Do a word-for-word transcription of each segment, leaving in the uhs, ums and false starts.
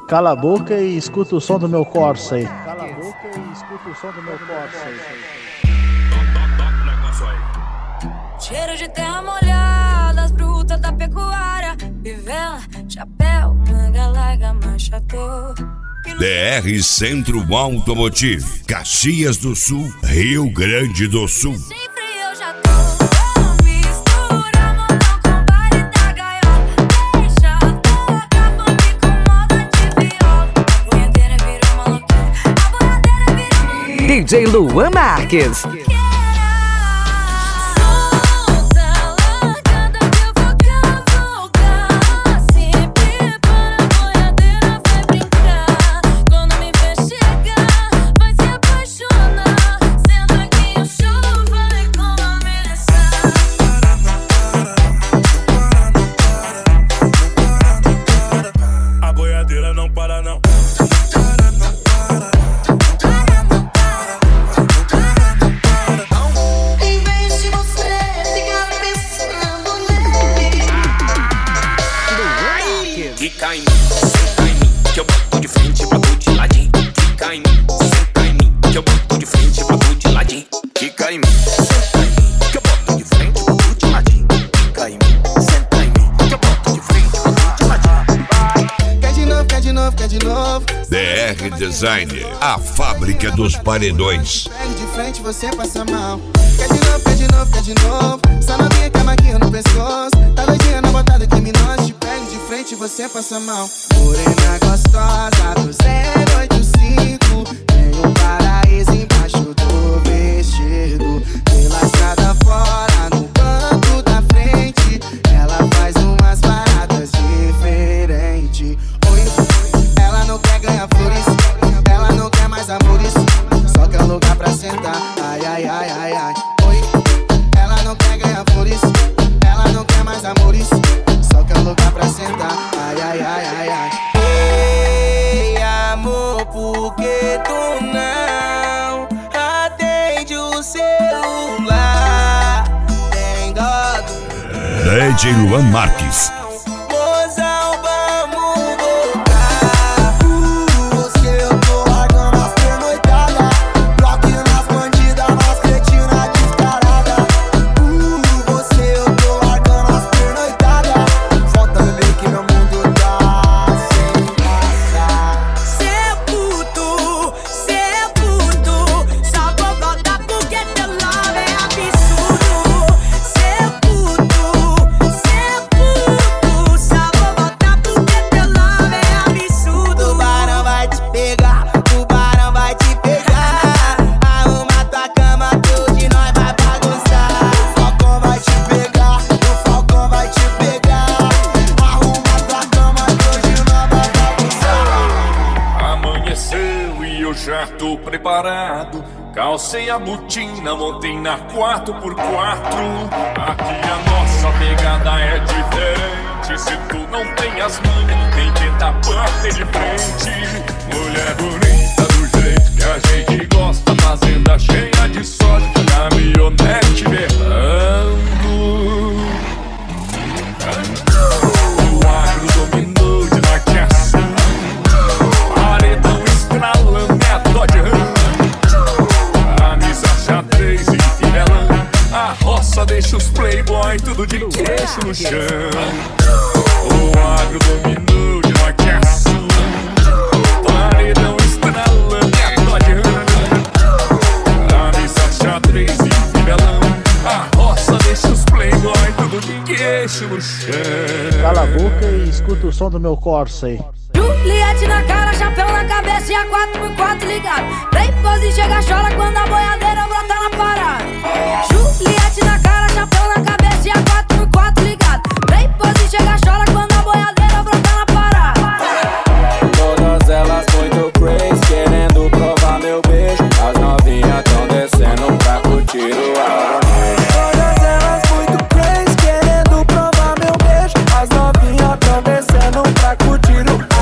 Cala a boca e escuta o som do meu Corsa aí. Cala a boca e escuta o som do meu Corsa aí. Cheiro de terra molhada, as brutas da pecuária, vivela, chapéu, manga larga, manchador. D R Centro Automotive, Caxias do Sul, Rio Grande do Sul. D J Luan Marques. D R Designer, a fábrica dos paredões. Pega de frente, você passa mal. Quer de novo, quer de novo, quer de novo. Só novinha com a maquinha no pescoço. Tá doidinha na botada criminosa. Te pega de frente, você passa mal. Morena gostosa do zero oito cinco. Tem um paraíso embaixo do vestido. Pela estrada fora, no canto da frente. Ela faz umas paradas diferentes. Ela não quer ganhar flores, ela não quer mais amores, só quer um lugar pra sentar. Ai, ai, ai, ai, ai. Oi, ela não quer ganhar flores, ela não quer mais amores, só quer um lugar pra sentar. Ai, ai, ai, ai, ai. Ei, amor, por que tu não atende o celular? Tem dó do D J Luan Marques. Preparado, calcei a botina, montei na quatro por quatro. Aqui a nossa pegada é diferente. Se tu não tem as manhas, nem tenta bater de frente. Mulher bonita do jeito que a gente gosta, fazenda cheia de sorte, caminhonete berrando. O agro dominou de marcação, paredão estralando, é Dodge Ram. Camisa xadrez e fivelão, a roça deixa os playboy tudo de queixo no chão. O agro dominou de marcação, paredão estralando, é Dodge Ram. Camisa xadrez e fivelão, a roça deixa os playboy tudo de queixo no chão. Cala a boca e escuta o som do meu Corsa aí. Juliette na cara, chapéu na cabeça e a quatro por quatro ligado. Play pose, chega, chora quando a boiadeira brota na parada. Juliette na cara, chapéu na cabeça e a quatro por quatro ligado. Play pose, chega, chora quando a boiadeira brota na parada. Todas elas muito crazy, querendo provar meu beijo. As novinhas tão descendo pra curtir o ar. Todas elas muito crazy, querendo provar meu beijo. As novinhas tão descendo pra curtir o ar.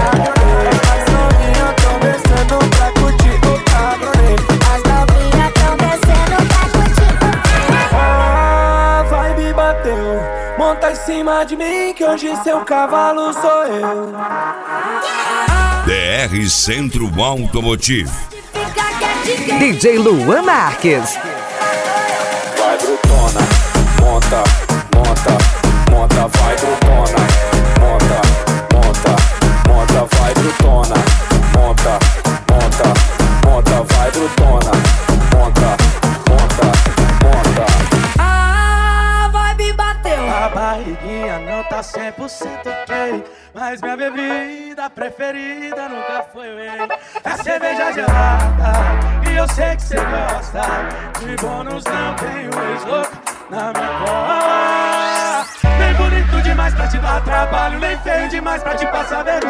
Monta em cima de mim que hoje seu cavalo sou eu. D R Centro Automotivo. D J Luan Marques. Vai brutona, monta, monta, monta, vai brutona, monta, monta, monta, vai brutona, monta, monta, monta, vai brutona, monta, monta, monta. A vibe bateu. A barriguinha não tá cem por cento ok, mas minha bebida preferida nunca foi whey. É cerveja gelada e eu sei que cê gosta. De bônus não tenho ex-louco na minha cola. Nem bonito demais pra te dar trabalho, nem feio demais pra te passar vergonha.